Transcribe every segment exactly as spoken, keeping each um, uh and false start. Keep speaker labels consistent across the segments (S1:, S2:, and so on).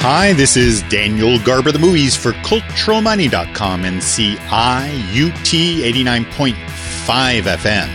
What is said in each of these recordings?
S1: Hi, this is Daniel Garber, the movies for Cultural Money dot com and C I U T eighty-nine point five F M.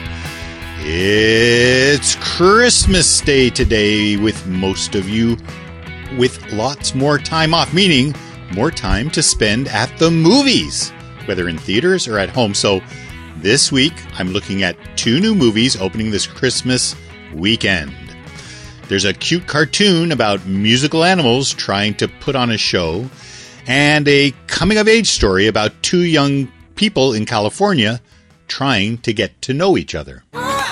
S1: It's Christmas Day today, with most of you with lots more time off, meaning more time to spend at the movies, whether in theaters or at home. So this week, I'm looking at two new movies opening this Christmas weekend. There's a cute cartoon about musical animals trying to put on a show, and a coming-of-age story about two young people in California trying to get to know each other.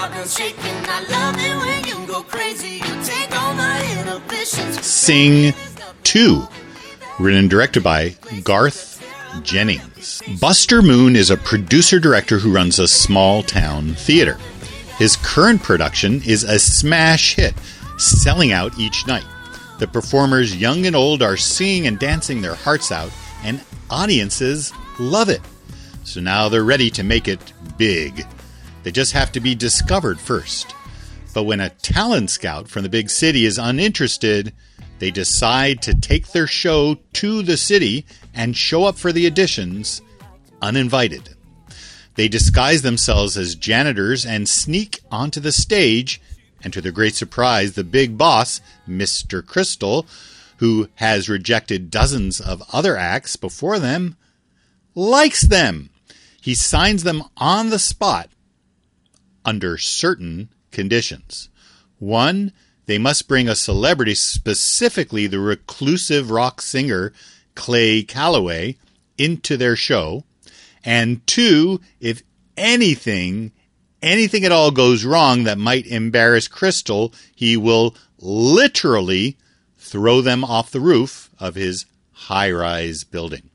S1: Sing two, written and directed by Garth Jennings. Buster Moon is a producer-director who runs a small-town theater. His current production is a smash hit, selling out each night. The performers, young and old, are singing and dancing their hearts out, and audiences love it. So now they're ready to make it big. They just have to be discovered first. But when a talent scout from the big city is uninterested, they decide to take their show to the city and show up for the auditions uninvited. They disguise themselves as janitors and sneak onto the stage. And to their great surprise, the big boss, Mister Crystal, who has rejected dozens of other acts before them, likes them. He signs them on the spot under certain conditions. One, they must bring a celebrity, specifically the reclusive rock singer Clay Calloway, into their show. And two, if anything Anything at all goes wrong that might embarrass Crystal, he will literally throw them off the roof of his high-rise building.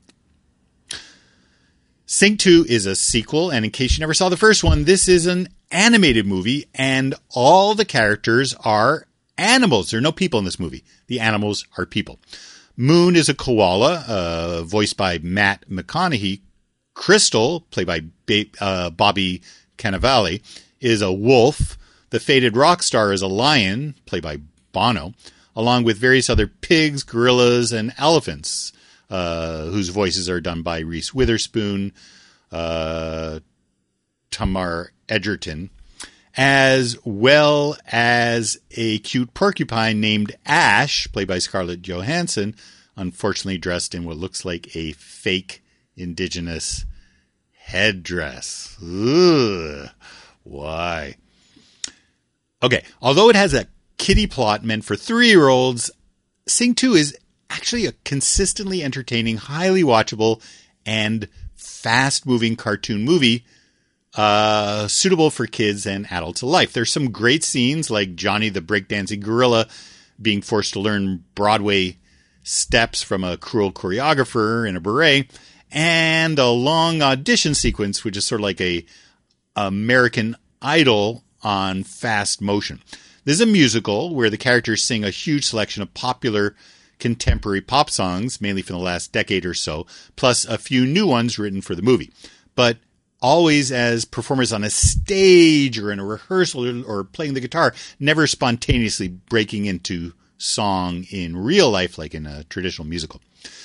S1: Sing two is a sequel, and in case you never saw the first one, this is an animated movie, and all the characters are animals. There are no people in this movie. The animals are people. Moon is a koala, uh, voiced by Matt McConaughey. Crystal, played by ba- uh, Bobby Cannavale, is a wolf. The faded rock star is a lion, played by Bono, along with various other pigs, gorillas, and elephants, uh, whose voices are done by Reese Witherspoon, uh, Tamar Edgerton, as well as a cute porcupine named Ash, played by Scarlett Johansson, unfortunately dressed in what looks like a fake indigenous headdress. Ugh. Why? Okay, although it has a kiddie plot meant for three-year-olds, Sing two is actually a consistently entertaining, highly watchable, and fast-moving cartoon movie uh, suitable for kids and adults alike. There's some great scenes, like Johnny the breakdancing gorilla being forced to learn Broadway steps from a cruel choreographer in a beret, and a long audition sequence, which is sort of like a American Idol on fast motion. This is a musical where the characters sing a huge selection of popular contemporary pop songs, mainly from the last decade or so, plus a few new ones written for the movie. But always as performers on a stage or in a rehearsal or playing the guitar, never spontaneously breaking into song in real life like in a traditional musical.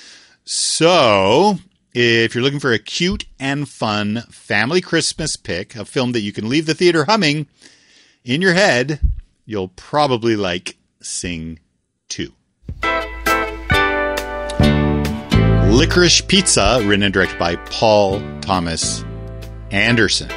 S1: So if you're looking for a cute and fun family Christmas pick, a film that you can leave the theater humming in your head, you'll probably like Sing two. Licorice Pizza, written and directed by Paul Thomas Anderson.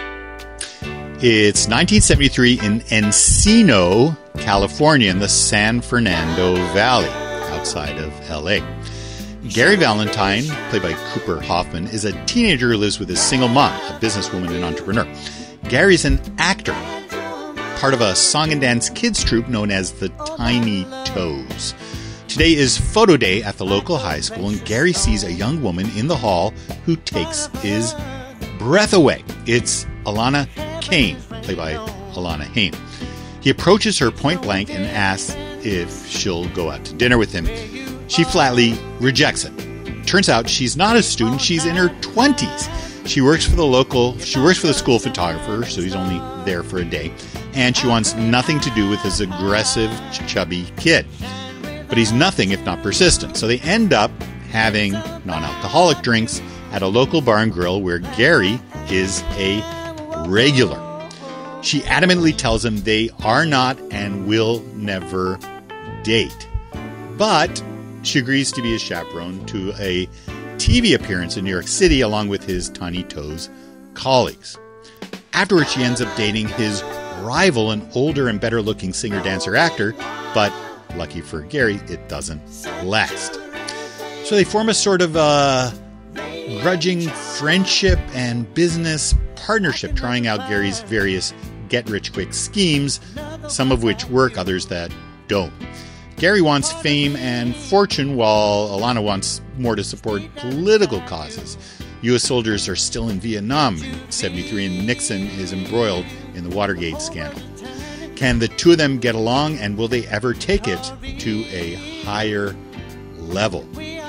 S1: It's nineteen seventy-three in Encino, California, in the San Fernando Valley, outside of L A. Gary Valentine, played by Cooper Hoffman, is a teenager who lives with his single mom, a businesswoman and entrepreneur. Gary's an actor, part of a song and dance kids troupe known as the Tiny Toes. Today is photo day at the local high school, and Gary sees a young woman in the hall who takes his breath away. It's Alana Kane, played by Alana Haim. He approaches her point blank and asks if she'll go out to dinner with him. She flatly rejects it. Turns out she's not a student, she's in her twenties. She works for the local, she works for the school photographer, so he's only there for a day, and she wants nothing to do with this aggressive, chubby kid. But he's nothing if not persistent. So they end up having non-alcoholic drinks at a local bar and grill where Gary is a regular. She adamantly tells him they are not and will never date. But she agrees to be his chaperone to a T V appearance in New York City along with his Tiny Toes colleagues. Afterwards, she ends up dating his rival, an older and better looking singer, dancer, actor, but lucky for Gary, it doesn't last. So they form a sort of uh, grudging friendship and business partnership, trying out Gary's various get-rich-quick schemes, some of which work, others that don't. Gary wants fame and fortune, while Alana wants more to support political causes. U S soldiers are still in Vietnam in seventy-three, and Nixon is embroiled in the Watergate scandal. Can the two of them get along, and will they ever take it to a higher level?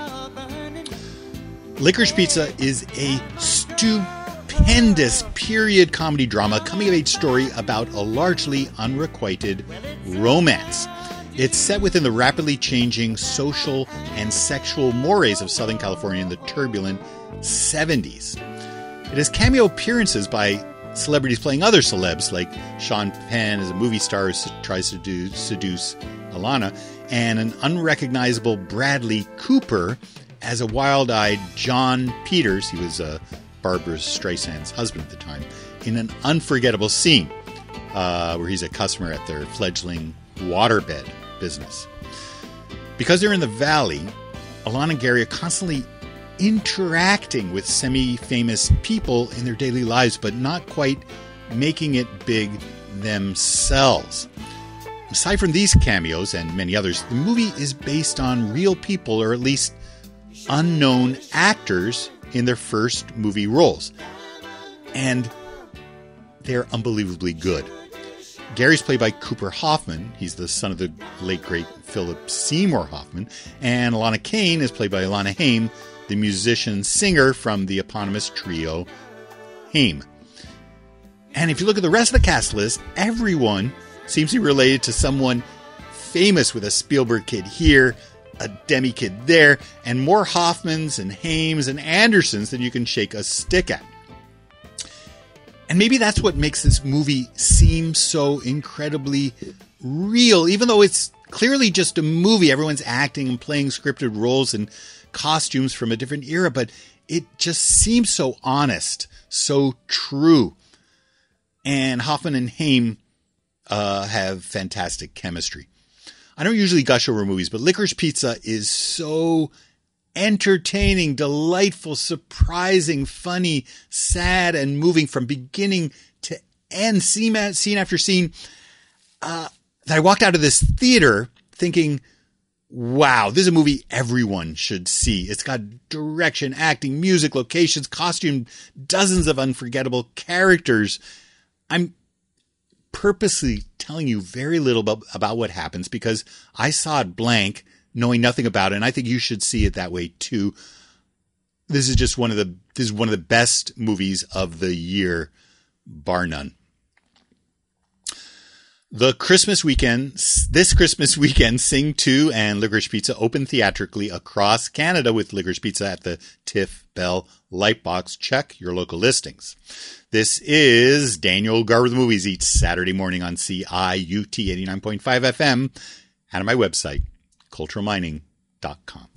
S1: Licorice Pizza is a stupendous period comedy drama coming-of-age story about a largely unrequited romance. It's set within the rapidly changing social and sexual mores of Southern California in the turbulent seventies. It has cameo appearances by celebrities playing other celebs, like Sean Penn as a movie star who tries to do, seduce Alana, and an unrecognizable Bradley Cooper as a wild-eyed John Peters, he was uh, Barbara Streisand's husband at the time, in an unforgettable scene uh, where he's a customer at their fledgling waterbed business. Because they're in the valley, Alana and Gary are constantly interacting with semi-famous people in their daily lives, but not quite making it big themselves. Aside from these cameos and many others, the movie is based on real people, or at least unknown actors in their first movie roles. And they're unbelievably good. Gary's played by Cooper Hoffman. He's the son of the late, great Philip Seymour Hoffman. And Alana Kane is played by Alana Haim, the musician-singer from the eponymous trio Haim. And if you look at the rest of the cast list, everyone seems to be related to someone famous, with a Spielberg kid here, a Demi kid there, and more Hoffmans and Haims and Andersons than you can shake a stick at. And maybe that's what makes this movie seem so incredibly real, even though it's clearly just a movie. Everyone's acting and playing scripted roles and costumes from a different era, but it just seems so honest, so true. And Hoffman and Haim uh, have fantastic chemistry. I don't usually gush over movies, but Licorice Pizza is so entertaining, delightful, surprising, funny, sad, and moving from beginning to end, scene, scene after scene, uh, that I walked out of this theater thinking, wow, this is a movie everyone should see. It's got direction, acting, music, locations, costume, dozens of unforgettable characters. I'm purposely telling you very little about, about what happens because I saw it blank, knowing nothing about it, and I think you should see it that way too. This is just one of the this is one of the best movies of the year, bar none. The Christmas weekend, this Christmas weekend, Sing two and Licorice Pizza open theatrically across Canada with Licorice Pizza at the Tiff Bell Lightbox. Check your local listings. This is Daniel Garber with the Movies each Saturday morning on C I U T eighty-nine point five F M and on my website, cultural mining dot com.